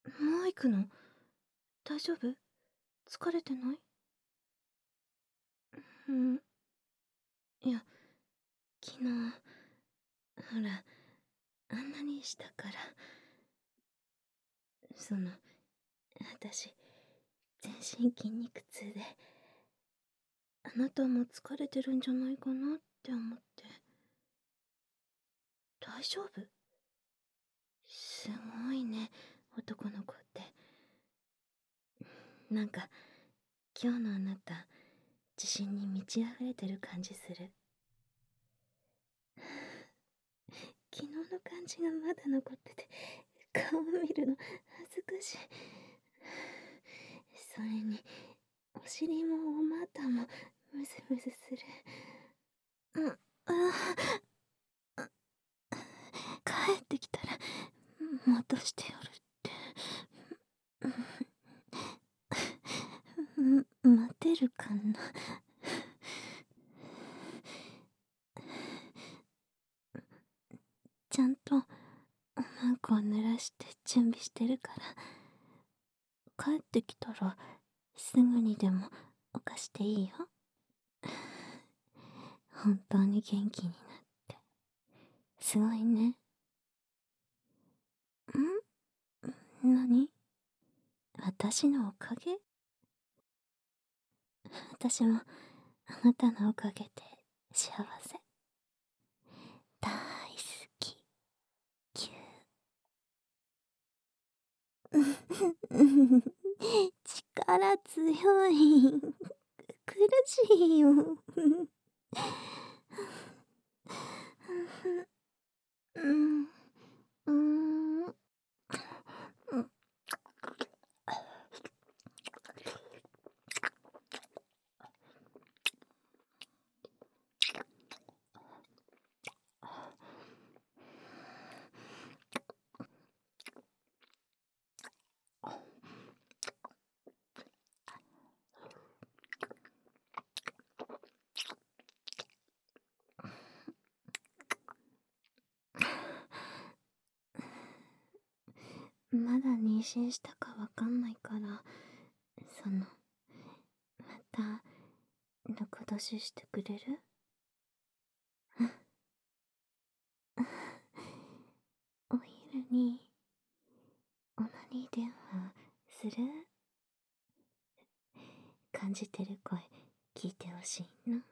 もう行くの？大丈夫？疲れてない？うん。いや、昨日、ほら、あんなにしたから、私、全身筋肉痛で、あなたも疲れてるんじゃないかなって思って。大丈夫？すごいね、男の子って。なんか、今日のあなた、自信に満ち溢れてる感じする。昨日の感じがまだ残ってて、顔見るの恥ずかしい。それに、お尻もお股もムズムズする。うん、帰ってきたら、戻してやるって。待てるかな。ちゃんと、おまんこを濡らして準備してるから、帰ってきたら、すぐにでも犯していいよ。本当に元気になって。すごいね。何？私のおかげ？私もあなたのおかげで幸せ。大好き。キュー。力強い。苦しいよ。うん。うん。まだ妊娠したかわかんないから、また、中出ししてくれる？お昼に、オナニー電話する？感じてる声、聞いてほしいな。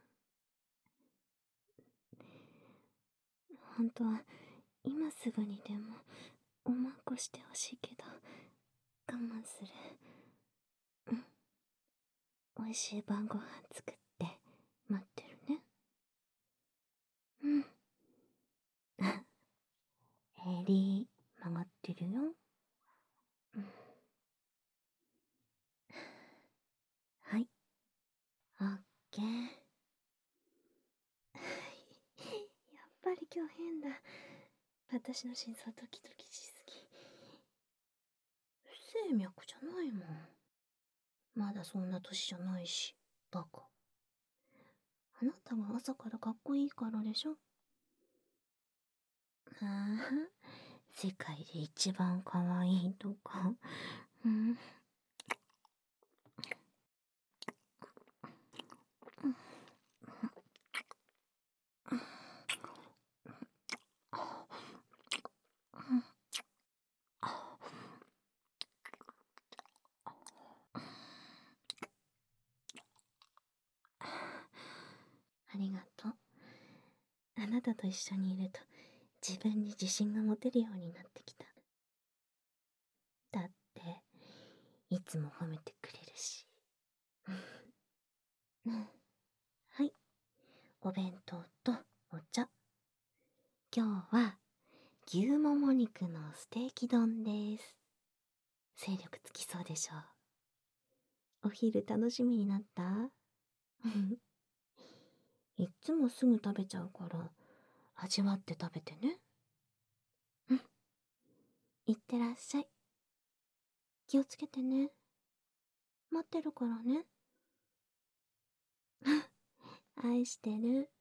本当は、今すぐにでも、おまんこしてほしいけど、我慢する。美味しい晩ご飯作って待ってるね。うん。襟曲がってるよ。はい。オッケー。やっぱり今日変だ。私の心臓ドキドキしすぎ。不整脈じゃないもん。まだそんな年じゃないし、バカ。あなたは朝からかっこいいからでしょ。ああ、世界で一番可愛いとか。うん。ありがとう。あなたと一緒にいると自分に自信が持てるようになってきた。だって、いつも褒めてくれるし。はい。お弁当とお茶。今日は牛もも肉のステーキ丼です。精力つきそうでしょう。お昼楽しみになった？いっつもすぐ食べちゃうから味わって食べてね。うん。いってらっしゃい。気をつけてね。待ってるからね。愛してる。